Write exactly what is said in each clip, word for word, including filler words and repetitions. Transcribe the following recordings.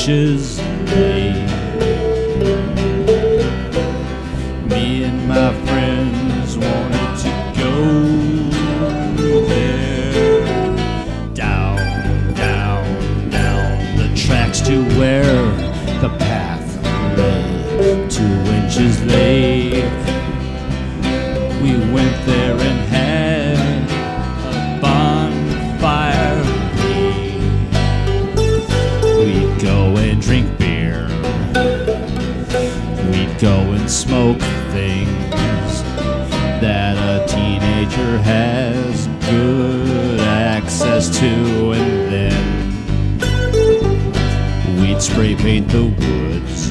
Wenches Lake. Me and my friends wanted to go there, down, down, down the tracks to where the path led to Wenches Lake. We went there and had a bonfire. We'd go and drink beer. We'd go and smoke things that a teenager has good access to, and then we'd spray paint the woods.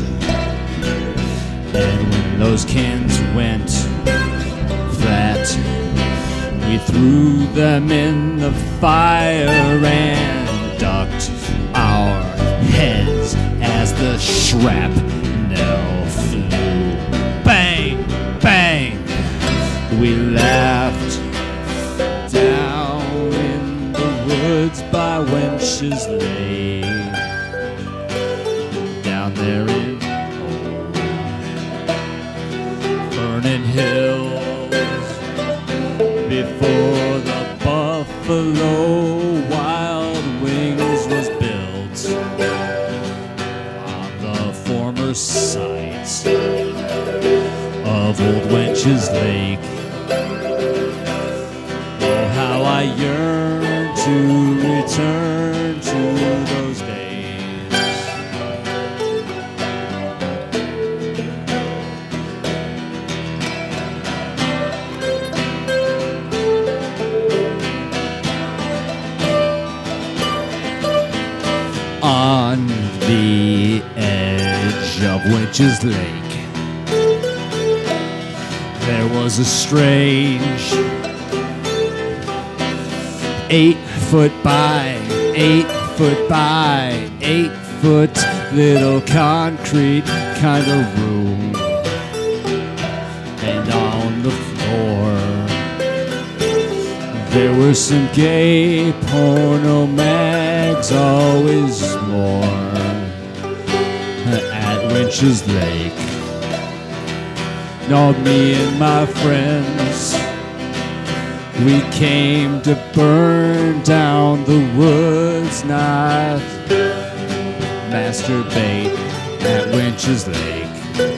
And when those cans went flat, we threw them in the fire and ducked our heads as the shrapnel flew. Bang, bang, we laughed down in the woods by Wenches Lake. Down there in Vernon Hills, before the Buffalo Wild Wings was built, on the former site of Old Wenches Lake. Oh, how I yearn to return to those days. On the edge of Wenches Lake, there was a strange eight foot by eight foot by eight foot little concrete kind of room. And on the floor, there were some gay porno mags, always more, at Wenches Lake. Now me and my friends, we came to burn down the woods, not masturbate at Wenches Lake.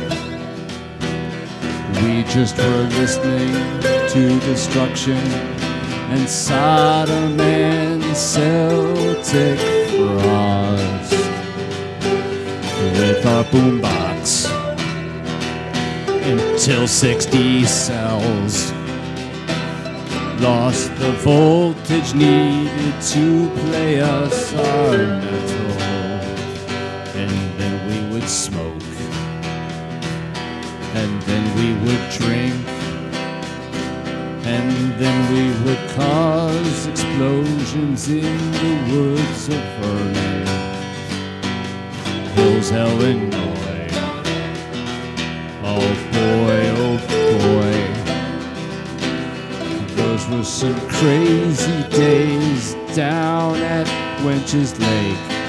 We just were listening to destruction and Sodom and Celtic Frost with our boombox until sixty cells lost the voltage needed to play us our metal. And then we would smoke, and then we would drink, and then we would cause explosions in the woods of Vernon Hills, Illinois. Oh boy, oh boy, those were some crazy days down at Wenches Lake.